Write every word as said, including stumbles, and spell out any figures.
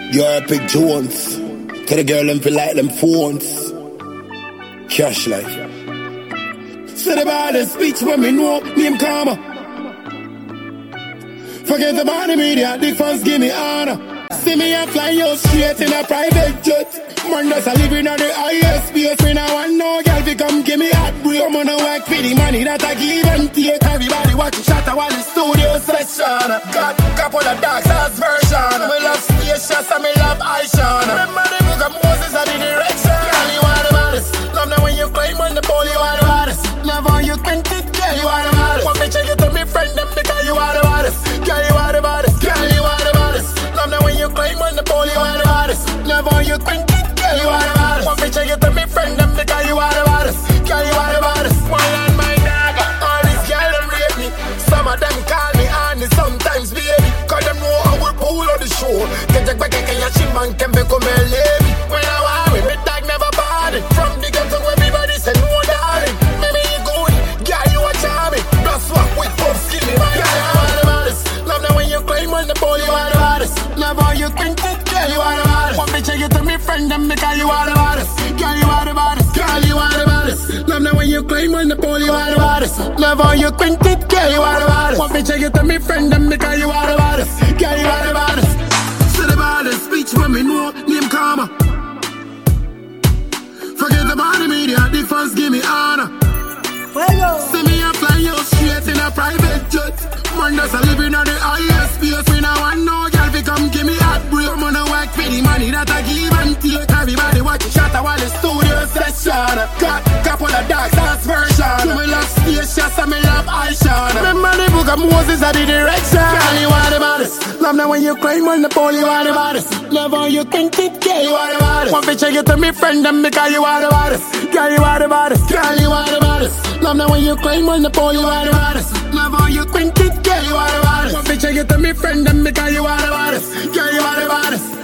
You're Epic Jones. To the girl them feel like them phones. Cash life. Say the baddest speech when me know name karma. Forget about the media, the fans give me honor. See me a fly you straight in a private jet. Man that's a living on the highest space. Me now want no girl fi come give me hot break. I'm gonna work for the money that I give and take. Everybody watching shatter while the studio session. Got couple of dark stars version. Me love spacious and me love Aishan. Remember the book of Moses and the direction. Girl, you are the baddest. Love now when you climb on the pole, you are the baddest. Love how you think it, girl, you are the baddest. Want me check it to me friend them because you are the baddest. Girl, you are the baddest. Girl, you are the baddest. Love now when you climb on the pole, you are the baddest. Love how you think it, girl, you are the baddest. Want me check it to me friend them because you are the baddest. Girl, you are the baddest. One on my dog. All these girls them rate me. Some of them call me honey, sometimes baby. Cause them know how we pull on the show. Get your back and your chin man can become a lady. When I want me, me dog never body. From the ghetto everybody say no darling. Maybe you good, girl you a charming. Plus what with pop skinny. Girl you are the baddest. Love now when you climb on the pole, you are the baddest. Love how you think it, girl you are the baddest. Want me check it to me friend them because you are the baddest. Girl you are the baddest. Girl you are the baddest. Love now when you climb on the pole, you are the baddest. Love how you think it, girl you are the baddest. Want me check it to me friend them because you are the baddest. Girl you are the baddest. Say the baddest speech when me know name karma. Forget about the media, the fans give me honor. See me a fly you straight in a private jet. Man that's a living on the highest space. Me now want no girl fi come give me hot break. I'm gonna work for the money that I give and take. Everybody watching shatter while the studio session. Got couple of dark stars version. Me love spacious and me love Aishan. Remember the book of Moses and the direction. Girl you are the baddest. Love now when you climb on the pole, you are the baddest. Love how you think it, girl you are the baddest. Want me check it to me friend them because you are the baddest. Girl you are the baddest. Girl you are the baddest. Love now when you climb on the pole, you are the baddest. Love how you think it, girl you are the baddest. Want me check it to me friend them because you are the baddest. Girl you are the baddest.